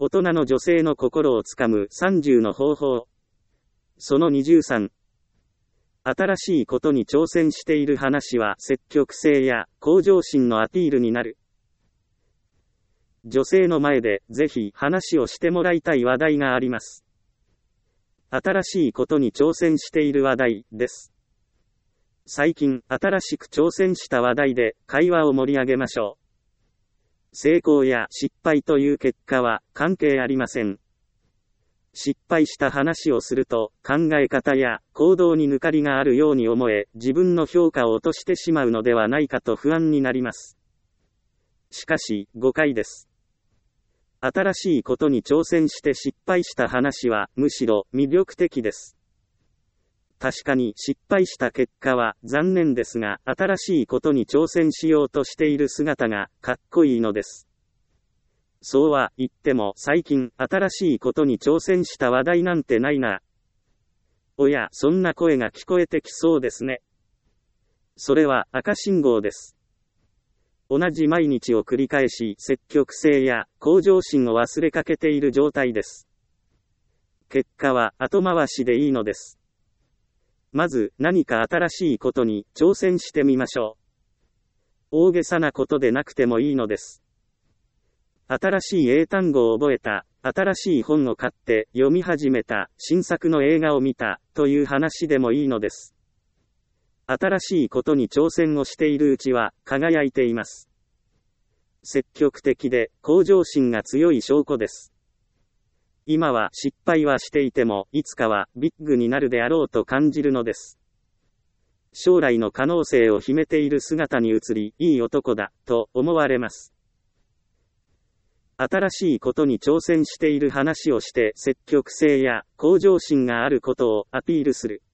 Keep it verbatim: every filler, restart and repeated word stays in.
大人の女性の心をつかむさんじゅうの方法。そのにじゅうさん。新しいことに挑戦している話は積極性や向上心のアピールになる。女性の前でぜひ話をしてもらいたい話題があります。新しいことに挑戦している話題です。最近新しく挑戦した話題で会話を盛り上げましょう。成功や失敗という結果は関係ありません。失敗した話をすると考え方や行動に抜かりがあるように思え、自分の評価を落としてしまうのではないかと不安になります。しかし誤解です。新しいことに挑戦して失敗した話はむしろ魅力的です。確かに失敗した結果は残念ですが、新しいことに挑戦しようとしている姿がかっこいいのです。そうは言っても最近新しいことに挑戦した話題なんてないな。おや、そんな声が聞こえてきそうですね。それは赤信号です。同じ毎日を繰り返し積極性や向上心を忘れかけている状態です。結果は後回しでいいのです。まず何か新しいことに挑戦してみましょう。大げさなことでなくてもいいのです。新しい英単語を覚えた、新しい本を買って読み始めた、新作の映画を見た、という話でもいいのです。新しいことに挑戦をしているうちは輝いています。積極的で向上心が強い証拠です。今は失敗はしていても、いつかはビッグになるであろうと感じるのです。将来の可能性を秘めている姿に映り、いい男だ、と思われます。新しいことに挑戦している話をして積極性や向上心があることをアピールする。